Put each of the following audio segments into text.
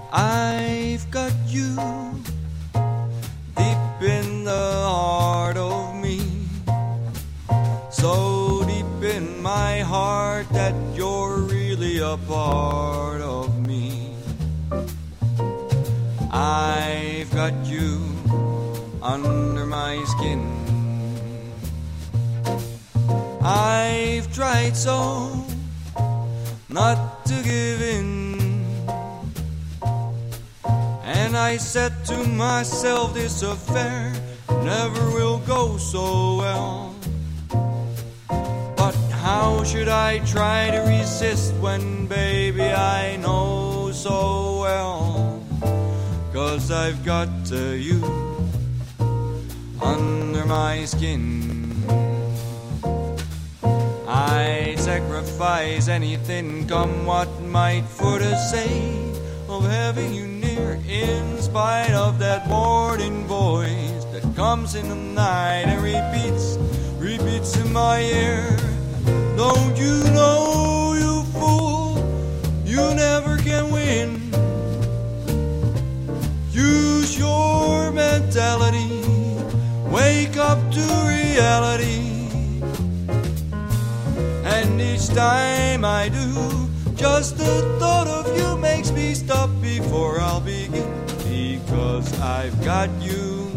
I've got you deep in the heart of me, so deep in my heart that you're really a part of me. I've got you under my skin. I've tried so not to give in, and I said to myself, this affair never will go so well. But how should I try to resist when, baby, I know so well? 'Cause I've got you under my skin. I'd sacrifice anything, come what might, for the sake of having you near, in spite of that warning voice that comes in the night and repeats in my ear. Don't you know, you fool, you never can win. Use your mentality, wake up to reality. And each time I do, just the thought of you makes me stop before I'll begin. Because I've got you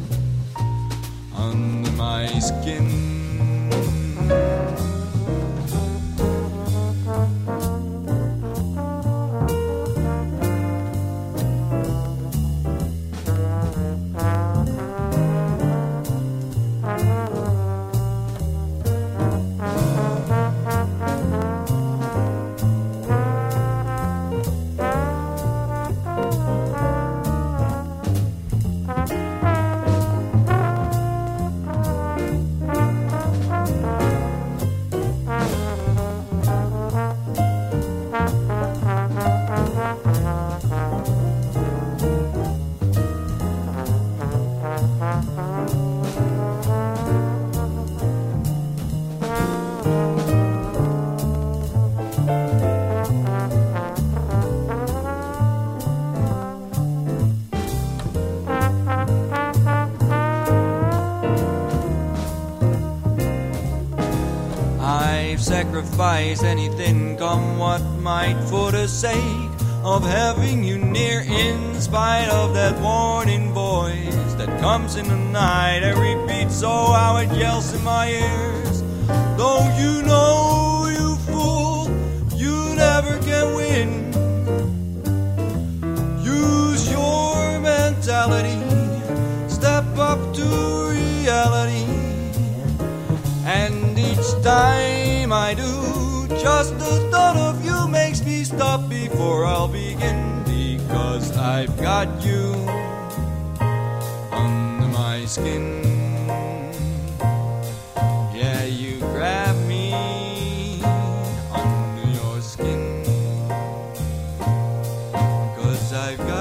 under my skin. I've sacrificed anything, come what might, for the sake of having you near, in spite of that warning voice that comes in the night and repeats so how it yells in my ears. Don't you know, you fool, you never can win. Use your mentality, step up to reality. And each time I do, just the thought of you makes me stop before I'll begin. Because I've got you under my skin. Yeah, you grab me under your skin. 'Cause I've got